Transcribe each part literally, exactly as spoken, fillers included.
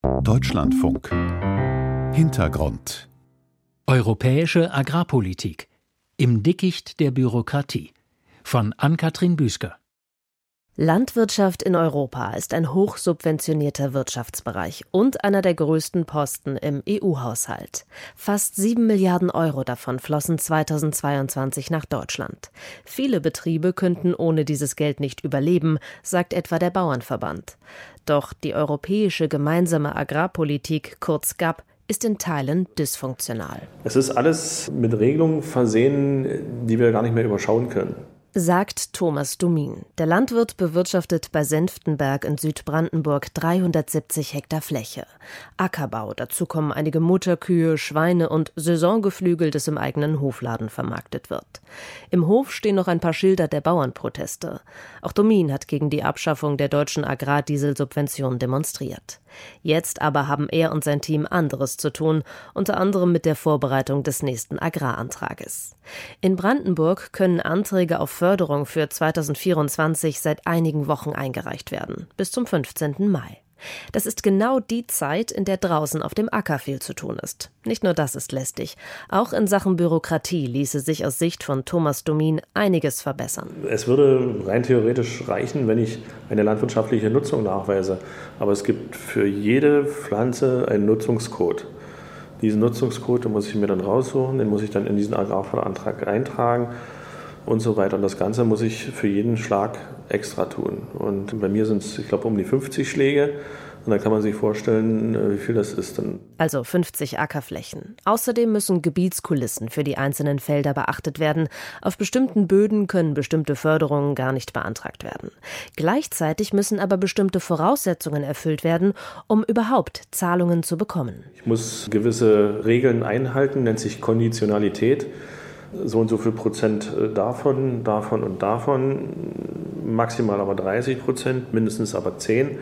Deutschlandfunk. Hintergrund. Europäische Agrarpolitik. Im Dickicht der Bürokratie. Von Ann-Kathrin Büsker. Landwirtschaft in Europa ist ein hochsubventionierter Wirtschaftsbereich und einer der größten Posten im E U-Haushalt. Fast sieben Milliarden Euro davon flossen zweitausendzweiundzwanzig nach Deutschland. Viele Betriebe könnten ohne dieses Geld nicht überleben, sagt etwa der Bauernverband. Doch die europäische gemeinsame Agrarpolitik, kurz G A P, ist in Teilen dysfunktional. Es ist alles mit Regelungen versehen, die wir gar nicht mehr überschauen können, sagt Thomas Domin. Der Landwirt bewirtschaftet bei Senftenberg in Südbrandenburg dreihundertsiebzig Hektar Fläche. Ackerbau, dazu kommen einige Mutterkühe, Schweine und Saisongeflügel, das im eigenen Hofladen vermarktet wird. Im Hof stehen noch ein paar Schilder der Bauernproteste. Auch Domin hat gegen die Abschaffung der deutschen Agrardieselsubvention demonstriert. Jetzt aber haben er und sein Team anderes zu tun, unter anderem mit der Vorbereitung des nächsten Agrarantrages. In Brandenburg können Anträge auf Förderung für zweitausendvierundzwanzig seit einigen Wochen eingereicht werden, bis zum fünfzehnten Mai. Das ist genau die Zeit, in der draußen auf dem Acker viel zu tun ist. Nicht nur das ist lästig. Auch in Sachen Bürokratie ließe sich aus Sicht von Thomas Domin einiges verbessern. Es würde rein theoretisch reichen, wenn ich eine landwirtschaftliche Nutzung nachweise. Aber es gibt für jede Pflanze einen Nutzungscode. Diesen Nutzungscode, den muss ich mir dann raussuchen, den muss ich dann in diesen Agrarförderantrag eintragen und so weiter. Und das Ganze muss ich für jeden Schlag extra tun. Und bei mir sind es, ich glaube, um die fünfzig Schläge. Und dann kann man sich vorstellen, wie viel das ist dann. Also fünfzig Ackerflächen. Außerdem müssen Gebietskulissen für die einzelnen Felder beachtet werden. Auf bestimmten Böden können bestimmte Förderungen gar nicht beantragt werden. Gleichzeitig müssen aber bestimmte Voraussetzungen erfüllt werden, um überhaupt Zahlungen zu bekommen. Ich muss gewisse Regeln einhalten, nennt sich Konditionalität. So und so viel Prozent davon, davon und davon, maximal aber dreißig Prozent, mindestens aber zehn.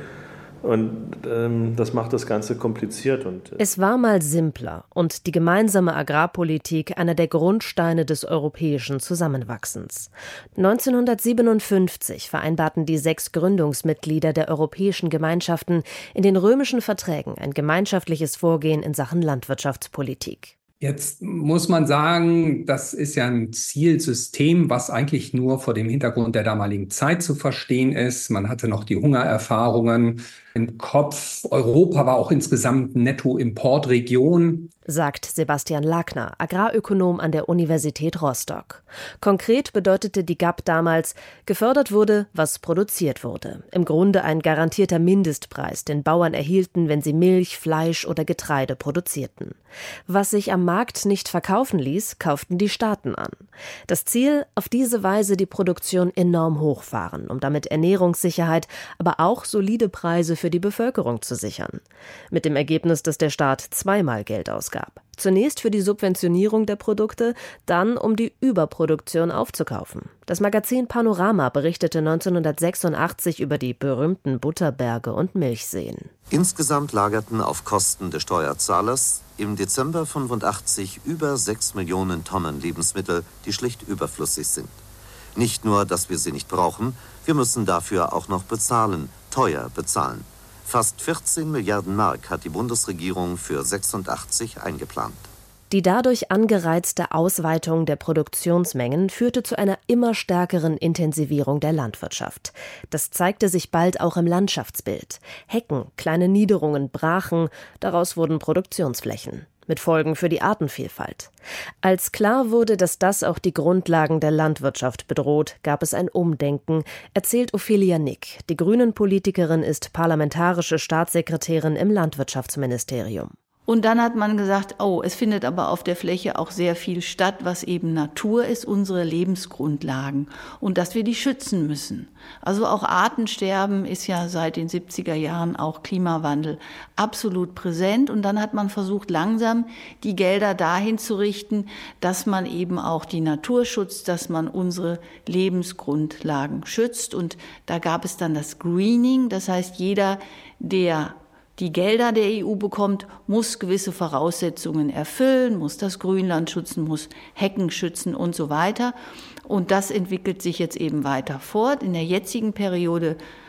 Und ähm, das macht das Ganze kompliziert. Und, äh es war mal simpler und die gemeinsame Agrarpolitik einer der Grundsteine des europäischen Zusammenwachsens. neunzehnhundertsiebenundfünfzig vereinbarten die sechs Gründungsmitglieder der Europäischen Gemeinschaften in den römischen Verträgen ein gemeinschaftliches Vorgehen in Sachen Landwirtschaftspolitik. Jetzt muss man sagen, das ist ja ein Zielsystem, was eigentlich nur vor dem Hintergrund der damaligen Zeit zu verstehen ist. Man hatte noch die Hungererfahrungen im Kopf. Europa war auch insgesamt Nettoimportregion, sagt Sebastian Lagner, Agrarökonom an der Universität Rostock. Konkret bedeutete die G A P damals, gefördert wurde, was produziert wurde. Im Grunde ein garantierter Mindestpreis, den Bauern erhielten, wenn sie Milch, Fleisch oder Getreide produzierten. Was sich am Markt nicht verkaufen ließ, kauften die Staaten an. Das Ziel, auf diese Weise die Produktion enorm hochfahren, um damit Ernährungssicherheit, aber auch solide Preise für die Bevölkerung zu sichern. Mit dem Ergebnis, dass der Staat zweimal Geld ausgab. Zunächst für die Subventionierung der Produkte, dann um die Überproduktion aufzukaufen. Das Magazin Panorama berichtete neunzehnhundertsechsundachtzig über die berühmten Butterberge und Milchseen. Insgesamt lagerten auf Kosten des Steuerzahlers im Dezember fünfundachtzig über sechs Millionen Tonnen Lebensmittel, die schlicht überflüssig sind. Nicht nur, dass wir sie nicht brauchen, wir müssen dafür auch noch bezahlen, teuer bezahlen. Fast vierzehn Milliarden Mark hat die Bundesregierung für sechsundachtzig eingeplant. Die dadurch angereizte Ausweitung der Produktionsmengen führte zu einer immer stärkeren Intensivierung der Landwirtschaft. Das zeigte sich bald auch im Landschaftsbild. Hecken, kleine Niederungen, Brachen, daraus wurden Produktionsflächen. Mit Folgen für die Artenvielfalt. Als klar wurde, dass das auch die Grundlagen der Landwirtschaft bedroht, gab es ein Umdenken, erzählt Ophelia Nick. Die Grünen-Politikerin ist parlamentarische Staatssekretärin im Landwirtschaftsministerium. Und dann hat man gesagt, oh, es findet aber auf der Fläche auch sehr viel statt, was eben Natur ist, unsere Lebensgrundlagen, und dass wir die schützen müssen. Also auch Artensterben ist ja seit den siebziger Jahren, auch Klimawandel, absolut präsent. Und dann hat man versucht, langsam die Gelder dahin zu richten, dass man eben auch die Natur schützt, dass man unsere Lebensgrundlagen schützt. Und da gab es dann das Greening, das heißt, jeder, der die Gelder der E U bekommt, muss gewisse Voraussetzungen erfüllen, muss das Grünland schützen, muss Hecken schützen und so weiter. Und das entwickelt sich jetzt eben weiter fort. In der jetzigen Periode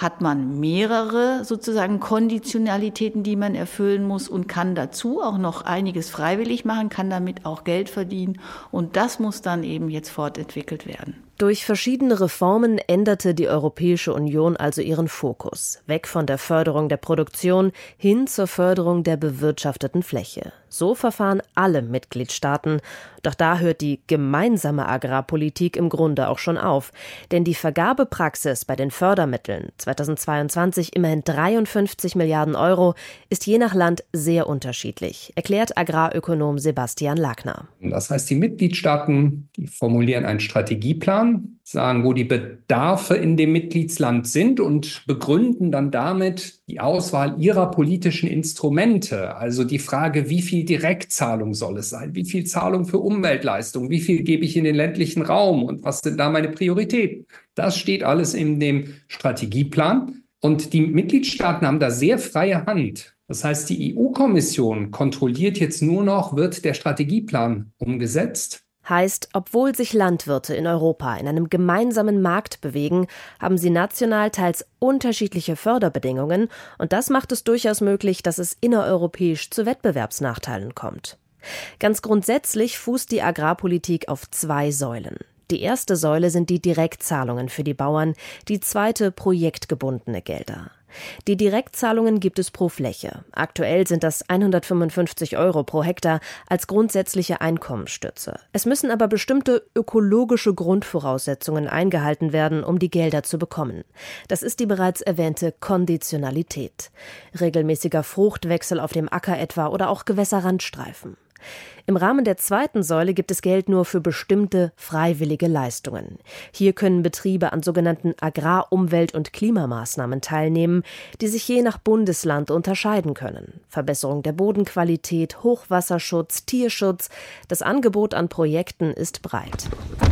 hat man mehrere sozusagen Konditionalitäten, die man erfüllen muss und kann dazu auch noch einiges freiwillig machen, kann damit auch Geld verdienen. Und das muss dann eben jetzt fortentwickelt werden. Durch verschiedene Reformen änderte die Europäische Union also ihren Fokus. Weg von der Förderung der Produktion hin zur Förderung der bewirtschafteten Fläche. So verfahren alle Mitgliedstaaten. Doch da hört die gemeinsame Agrarpolitik im Grunde auch schon auf. Denn die Vergabepraxis bei den Fördermitteln, zweitausendzweiundzwanzig immerhin dreiundfünfzig Milliarden Euro, ist je nach Land sehr unterschiedlich, erklärt Agrarökonom Sebastian Lagner. Das heißt, die Mitgliedstaaten, die formulieren einen Strategieplan, sagen, wo die Bedarfe in dem Mitgliedsland sind und begründen dann damit die Auswahl ihrer politischen Instrumente. Also die Frage, wie viel Direktzahlung soll es sein, wie viel Zahlung für Umweltleistungen, wie viel gebe ich in den ländlichen Raum und was sind da meine Prioritäten. Das steht alles in dem Strategieplan und die Mitgliedstaaten haben da sehr freie Hand. Das heißt, die E U-Kommission kontrolliert jetzt nur noch, wird der Strategieplan umgesetzt. Heißt, obwohl sich Landwirte in Europa in einem gemeinsamen Markt bewegen, haben sie national teils unterschiedliche Förderbedingungen und das macht es durchaus möglich, dass es innereuropäisch zu Wettbewerbsnachteilen kommt. Ganz grundsätzlich fußt die Agrarpolitik auf zwei Säulen. Die erste Säule sind die Direktzahlungen für die Bauern, die zweite projektgebundene Gelder. Die Direktzahlungen gibt es pro Fläche. Aktuell sind das hundertfünfundfünfzig Euro pro Hektar als grundsätzliche Einkommensstütze. Es müssen aber bestimmte ökologische Grundvoraussetzungen eingehalten werden, um die Gelder zu bekommen. Das ist die bereits erwähnte Konditionalität. Regelmäßiger Fruchtwechsel auf dem Acker etwa oder auch Gewässerrandstreifen. Im Rahmen der zweiten Säule gibt es Geld nur für bestimmte freiwillige Leistungen. Hier können Betriebe an sogenannten Agrar-, Umwelt- und Klimamaßnahmen teilnehmen, die sich je nach Bundesland unterscheiden können. Verbesserung der Bodenqualität, Hochwasserschutz, Tierschutz. Das Angebot an Projekten ist breit.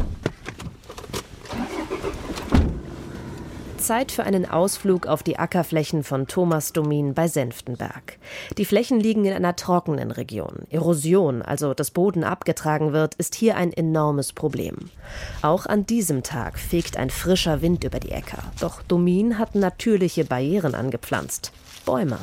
Zeit für einen Ausflug auf die Ackerflächen von Thomas Domin bei Senftenberg. Die Flächen liegen in einer trockenen Region. Erosion, also dass Boden abgetragen wird, ist hier ein enormes Problem. Auch an diesem Tag fegt ein frischer Wind über die Äcker. Doch Domin hat natürliche Barrieren angepflanzt. Bäume.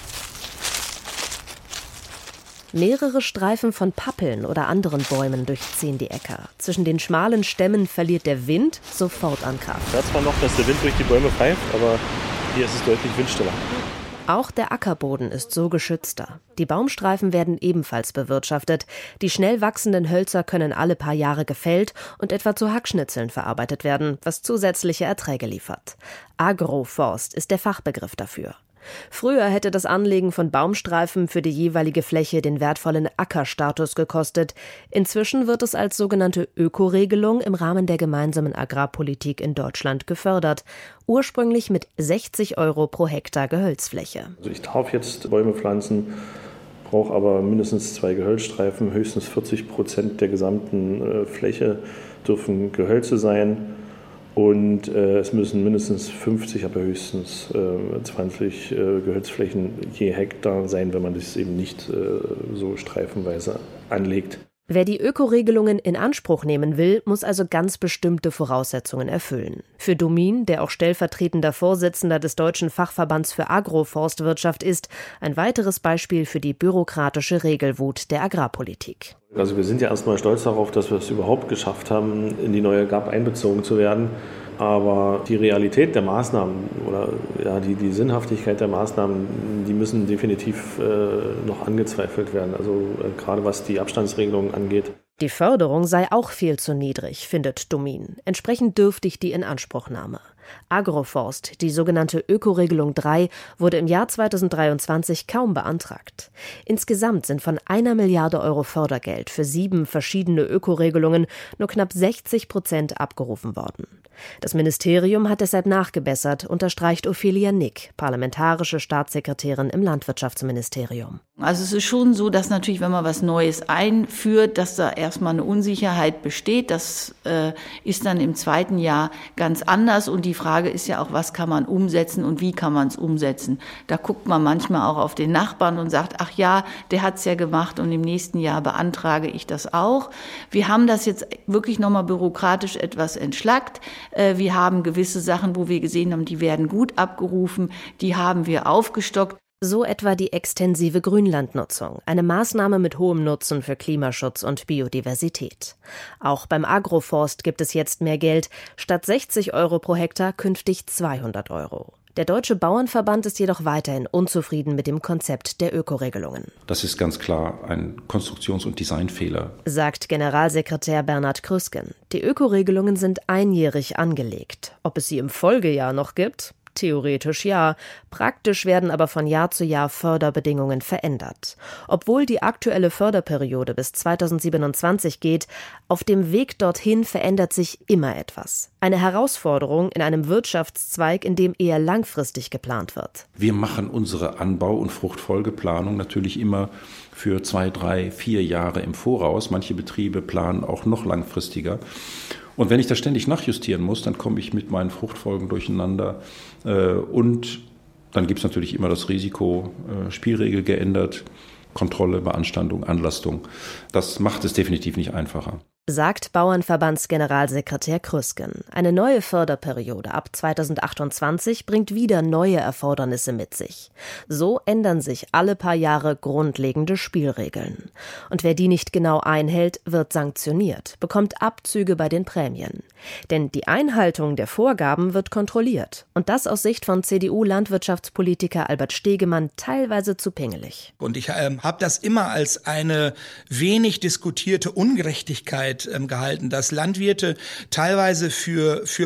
Mehrere Streifen von Pappeln oder anderen Bäumen durchziehen die Äcker. Zwischen den schmalen Stämmen verliert der Wind sofort an Kraft. Da zwar noch, dass der Wind durch die Bäume pfeift, aber hier ist es deutlich windstiller. Auch der Ackerboden ist so geschützter. Die Baumstreifen werden ebenfalls bewirtschaftet. Die schnell wachsenden Hölzer können alle paar Jahre gefällt und etwa zu Hackschnitzeln verarbeitet werden, was zusätzliche Erträge liefert. Agroforst ist der Fachbegriff dafür. Früher hätte das Anlegen von Baumstreifen für die jeweilige Fläche den wertvollen Ackerstatus gekostet. Inzwischen wird es als sogenannte Ökoregelung im Rahmen der gemeinsamen Agrarpolitik in Deutschland gefördert. Ursprünglich mit sechzig Euro pro Hektar Gehölzfläche. Also ich darf jetzt Bäume pflanzen, brauche aber mindestens zwei Gehölzstreifen. Höchstens vierzig Prozent der gesamten äh, Fläche dürfen Gehölze sein. Und äh, es müssen mindestens fünfzig, aber höchstens äh, zwanzig äh, Gehölzflächen je Hektar sein, wenn man das eben nicht äh, so streifenweise anlegt. Wer die Ökoregelungen in Anspruch nehmen will, muss also ganz bestimmte Voraussetzungen erfüllen. Für Domin, der auch stellvertretender Vorsitzender des Deutschen Fachverbands für Agroforstwirtschaft ist, ein weiteres Beispiel für die bürokratische Regelwut der Agrarpolitik. Also wir sind ja erstmal stolz darauf, dass wir es überhaupt geschafft haben, in die neue G A B einbezogen zu werden. Aber die Realität der Maßnahmen oder ja, die, die Sinnhaftigkeit der Maßnahmen, die müssen definitiv äh, noch angezweifelt werden. Also äh, gerade was die Abstandsregelungen angeht. Die Förderung sei auch viel zu niedrig, findet Domin. Entsprechend dürftig die Inanspruchnahme. Agroforst, die sogenannte Ökoregelung drei, wurde im Jahr zweitausenddreiundzwanzig kaum beantragt. Insgesamt sind von einer Milliarde Euro Fördergeld für sieben verschiedene Ökoregelungen nur knapp sechzig Prozent abgerufen worden. Das Ministerium hat deshalb nachgebessert, unterstreicht Ophelia Nick, parlamentarische Staatssekretärin im Landwirtschaftsministerium. Also es ist schon so, dass natürlich, wenn man was Neues einführt, dass da erstmal eine Unsicherheit besteht. Das äh, ist dann im zweiten Jahr ganz anders und die Frage ist ja auch, was kann man umsetzen und wie kann man es umsetzen. Da guckt man manchmal auch auf den Nachbarn und sagt, ach ja, der hat es ja gemacht und im nächsten Jahr beantrage ich das auch. Wir haben das jetzt wirklich nochmal bürokratisch etwas entschlackt. Wir haben gewisse Sachen, wo wir gesehen haben, die werden gut abgerufen, die haben wir aufgestockt. So etwa die extensive Grünlandnutzung, eine Maßnahme mit hohem Nutzen für Klimaschutz und Biodiversität. Auch beim Agroforst gibt es jetzt mehr Geld, statt sechzig Euro pro Hektar künftig zweihundert Euro. Der Deutsche Bauernverband ist jedoch weiterhin unzufrieden mit dem Konzept der Ökoregelungen. Das ist ganz klar ein Konstruktions- und Designfehler, sagt Generalsekretär Bernhard Krüsken. Die Ökoregelungen sind einjährig angelegt. Ob es sie im Folgejahr noch gibt? Theoretisch ja, praktisch werden aber von Jahr zu Jahr Förderbedingungen verändert. Obwohl die aktuelle Förderperiode bis zweitausendsiebenundzwanzig geht, auf dem Weg dorthin verändert sich immer etwas. Eine Herausforderung in einem Wirtschaftszweig, in dem eher langfristig geplant wird. Wir machen unsere Anbau- und Fruchtfolgeplanung natürlich immer für zwei, drei, vier Jahre im Voraus. Manche Betriebe planen auch noch langfristiger. Und wenn ich das ständig nachjustieren muss, dann komme ich mit meinen Fruchtfolgen durcheinander. Und dann gibt es natürlich immer das Risiko, Spielregel geändert, Kontrolle, Beanstandung, Anlastung. Das macht es definitiv nicht einfacher. Sagt Bauernverbandsgeneralsekretär Krüsken. Eine neue Förderperiode ab zweitausendachtundzwanzig bringt wieder neue Erfordernisse mit sich. So ändern sich alle paar Jahre grundlegende Spielregeln. Und wer die nicht genau einhält, wird sanktioniert, bekommt Abzüge bei den Prämien. Denn die Einhaltung der Vorgaben wird kontrolliert. Und das aus Sicht von C D U-Landwirtschaftspolitiker Albert Stegemann teilweise zu pingelig. Und ich äh, habe das immer als eine wenig diskutierte Ungerechtigkeit gehalten, dass Landwirte teilweise für für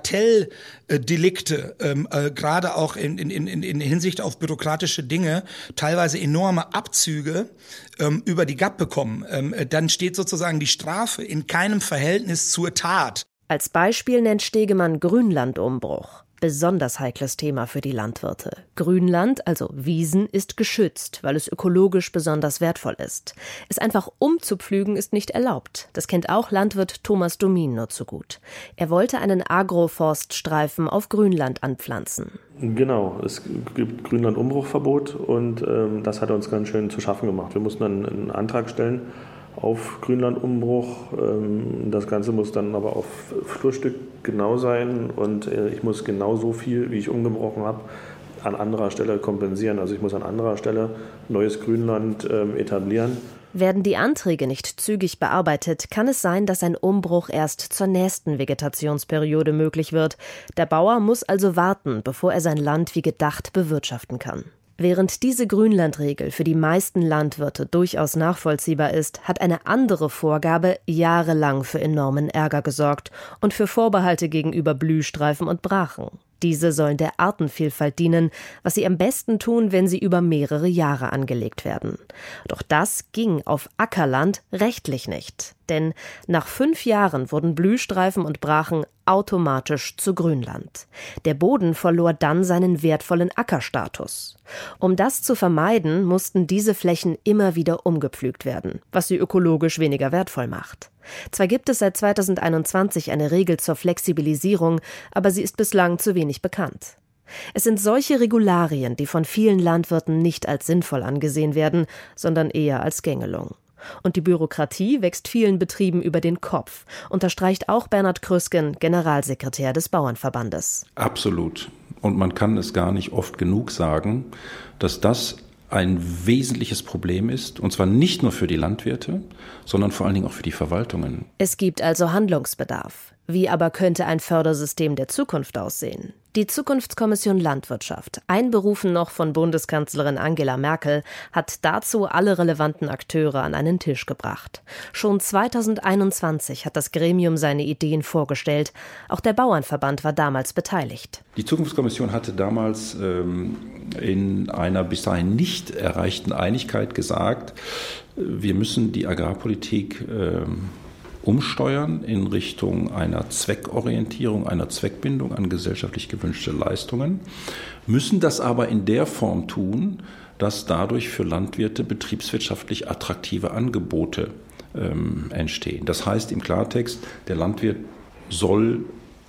Bagatelldelikte, ähm, äh, gerade auch in, in, in, in Hinsicht auf bürokratische Dinge, teilweise enorme Abzüge ähm, über die G A P bekommen. Ähm, dann steht sozusagen die Strafe in keinem Verhältnis zur Tat. Als Beispiel nennt Stegemann Grünlandumbruch. Besonders heikles Thema für die Landwirte. Grünland, also Wiesen, ist geschützt, weil es ökologisch besonders wertvoll ist. Es einfach umzupflügen ist nicht erlaubt. Das kennt auch Landwirt Thomas Domin nur zu gut. Er wollte einen Agroforststreifen auf Grünland anpflanzen. Genau, es gibt Grünlandumbruchverbot und ähm, das hat uns ganz schön zu schaffen gemacht. Wir mussten dann einen Antrag stellen auf Grünlandumbruch. Das Ganze muss dann aber auf Flurstück genau sein und ich muss genau so viel, wie ich umgebrochen habe, an anderer Stelle kompensieren. Also ich muss an anderer Stelle neues Grünland etablieren. Werden die Anträge nicht zügig bearbeitet, kann es sein, dass ein Umbruch erst zur nächsten Vegetationsperiode möglich wird. Der Bauer muss also warten, bevor er sein Land wie gedacht bewirtschaften kann. Während diese Grünlandregel für die meisten Landwirte durchaus nachvollziehbar ist, hat eine andere Vorgabe jahrelang für enormen Ärger gesorgt und für Vorbehalte gegenüber Blühstreifen und Brachen. Diese sollen der Artenvielfalt dienen, was sie am besten tun, wenn sie über mehrere Jahre angelegt werden. Doch das ging auf Ackerland rechtlich nicht. Denn nach fünf Jahren wurden Blühstreifen und Brachen automatisch zu Grünland. Der Boden verlor dann seinen wertvollen Ackerstatus. Um das zu vermeiden, mussten diese Flächen immer wieder umgepflügt werden, was sie ökologisch weniger wertvoll macht. Zwar gibt es seit zweitausendeinundzwanzig eine Regel zur Flexibilisierung, aber sie ist bislang zu wenig bekannt. Es sind solche Regularien, die von vielen Landwirten nicht als sinnvoll angesehen werden, sondern eher als Gängelung. Und die Bürokratie wächst vielen Betrieben über den Kopf, unterstreicht auch Bernhard Krüsken, Generalsekretär des Bauernverbandes. Absolut. Und man kann es gar nicht oft genug sagen, dass das ein wesentliches Problem ist, und zwar nicht nur für die Landwirte, sondern vor allen Dingen auch für die Verwaltungen. Es gibt also Handlungsbedarf. Wie aber könnte ein Fördersystem der Zukunft aussehen? Die Zukunftskommission Landwirtschaft, einberufen noch von Bundeskanzlerin Angela Merkel, hat dazu alle relevanten Akteure an einen Tisch gebracht. Schon zweitausendeinundzwanzig hat das Gremium seine Ideen vorgestellt. Auch der Bauernverband war damals beteiligt. Die Zukunftskommission hatte damals ähm, in einer bis dahin nicht erreichten Einigkeit gesagt, wir müssen die Agrarpolitik ähm, umsteuern in Richtung einer Zweckorientierung, einer Zweckbindung an gesellschaftlich gewünschte Leistungen, müssen das aber in der Form tun, dass dadurch für Landwirte betriebswirtschaftlich attraktive Angebote ähm, entstehen. Das heißt im Klartext, der Landwirt soll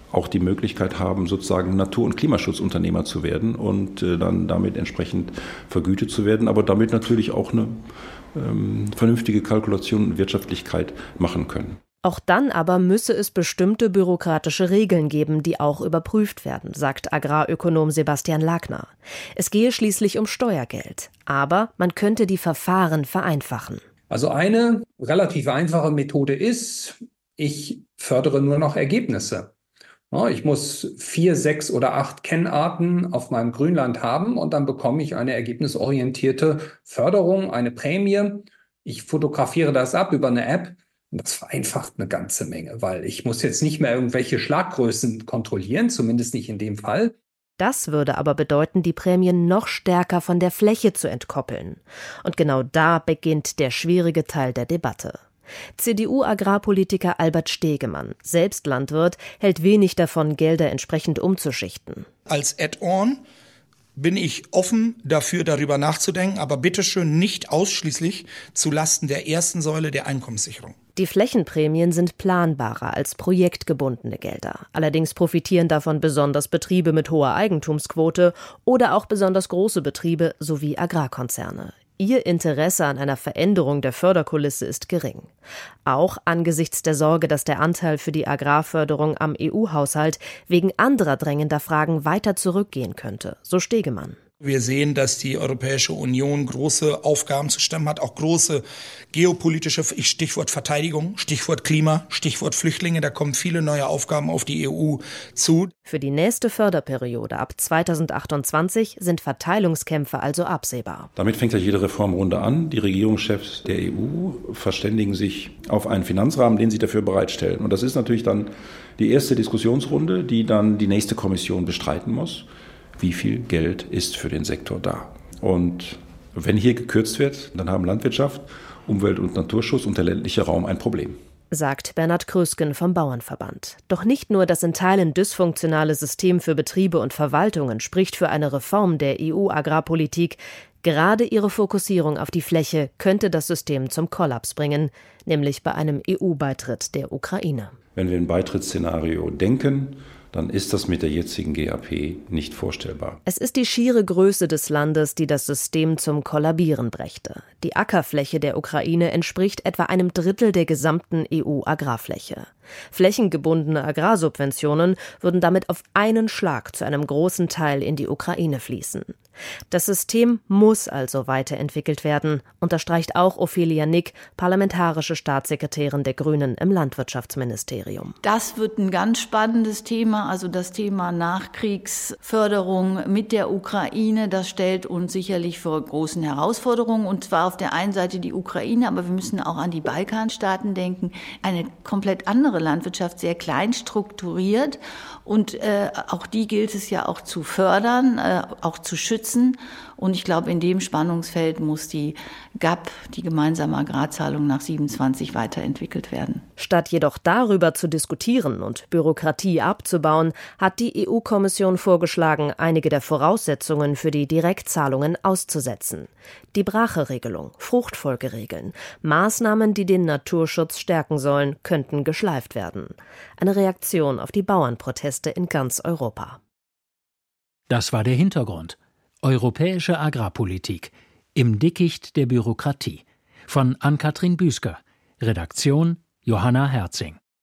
auch die Möglichkeit haben, sozusagen Natur- und Klimaschutzunternehmer zu werden und äh, dann damit entsprechend vergütet zu werden, aber damit natürlich auch eine ähm, vernünftige Kalkulation und Wirtschaftlichkeit machen können. Auch dann aber müsse es bestimmte bürokratische Regeln geben, die auch überprüft werden, sagt Agrarökonom Sebastian Lagner. Es gehe schließlich um Steuergeld, aber man könnte die Verfahren vereinfachen. Also eine relativ einfache Methode ist, ich fördere nur noch Ergebnisse. Ja, ich muss vier, sechs oder acht Kennarten auf meinem Grünland haben und dann bekomme ich eine ergebnisorientierte Förderung, eine Prämie. Ich fotografiere das ab über eine App. Und das vereinfacht eine ganze Menge, weil ich muss jetzt nicht mehr irgendwelche Schlaggrößen kontrollieren, zumindest nicht in dem Fall. Das würde aber bedeuten, die Prämien noch stärker von der Fläche zu entkoppeln. Und genau da beginnt der schwierige Teil der Debatte. C D U-Agrarpolitiker Albert Stegemann, selbst Landwirt, hält wenig davon, Gelder entsprechend umzuschichten. Als Add-on bin ich offen dafür, darüber nachzudenken, aber bitteschön nicht ausschließlich zulasten der ersten Säule der Einkommenssicherung. Die Flächenprämien sind planbarer als projektgebundene Gelder. Allerdings profitieren davon besonders Betriebe mit hoher Eigentumsquote oder auch besonders große Betriebe sowie Agrarkonzerne. Ihr Interesse an einer Veränderung der Förderkulisse ist gering. Auch angesichts der Sorge, dass der Anteil für die Agrarförderung am E U-Haushalt wegen anderer drängender Fragen weiter zurückgehen könnte, so Stegemann. Wir sehen, dass die Europäische Union große Aufgaben zu stemmen hat, auch große geopolitische, Stichwort Verteidigung, Stichwort Klima, Stichwort Flüchtlinge, da kommen viele neue Aufgaben auf die E U zu. Für die nächste Förderperiode ab zweitausendachtundzwanzig sind Verteilungskämpfe also absehbar. Damit fängt ja jede Reformrunde an. Die Regierungschefs der E U verständigen sich auf einen Finanzrahmen, den sie dafür bereitstellen. Und das ist natürlich dann die erste Diskussionsrunde, die dann die nächste Kommission bestreiten muss. Wie viel Geld ist für den Sektor da? Und wenn hier gekürzt wird, dann haben Landwirtschaft, Umwelt- und Naturschutz und der ländliche Raum ein Problem. Sagt Bernhard Krösken vom Bauernverband. Doch nicht nur das in Teilen dysfunktionale System für Betriebe und Verwaltungen spricht für eine Reform der E U-Agrarpolitik. Gerade ihre Fokussierung auf die Fläche könnte das System zum Kollaps bringen, nämlich bei einem E U-Beitritt der Ukraine. Wenn wir ein Beitrittsszenario denken, dann ist das mit der jetzigen G A P nicht vorstellbar. Es ist die schiere Größe des Landes, die das System zum Kollabieren brächte. Die Ackerfläche der Ukraine entspricht etwa einem Drittel der gesamten E U-Agrarfläche. Flächengebundene Agrarsubventionen würden damit auf einen Schlag zu einem großen Teil in die Ukraine fließen. Das System muss also weiterentwickelt werden, unterstreicht auch Ophelia Nick, parlamentarische Staatssekretärin der Grünen im Landwirtschaftsministerium. Das wird ein ganz spannendes Thema, also das Thema Nachkriegsförderung mit der Ukraine. Das stellt uns sicherlich vor großen Herausforderungen, und zwar auf der einen Seite die Ukraine, aber wir müssen auch an die Balkanstaaten denken. Eine komplett andere Landwirtschaft, sehr klein strukturiert, und äh, auch die gilt es ja auch zu fördern, äh, auch zu schützen. Und ich glaube, in dem Spannungsfeld muss die G A P, die gemeinsame Agrarzahlung nach siebenundzwanzig, weiterentwickelt werden. Statt jedoch darüber zu diskutieren und Bürokratie abzubauen, hat die E U-Kommission vorgeschlagen, einige der Voraussetzungen für die Direktzahlungen auszusetzen. Die Bracheregelung, Fruchtfolgeregeln, Maßnahmen, die den Naturschutz stärken sollen, könnten geschleift werden. Eine Reaktion auf die Bauernproteste in ganz Europa. Das war der Hintergrund. Europäische Agrarpolitik im Dickicht der Bürokratie von Ann-Kathrin Büsker. Redaktion Johanna Herzing.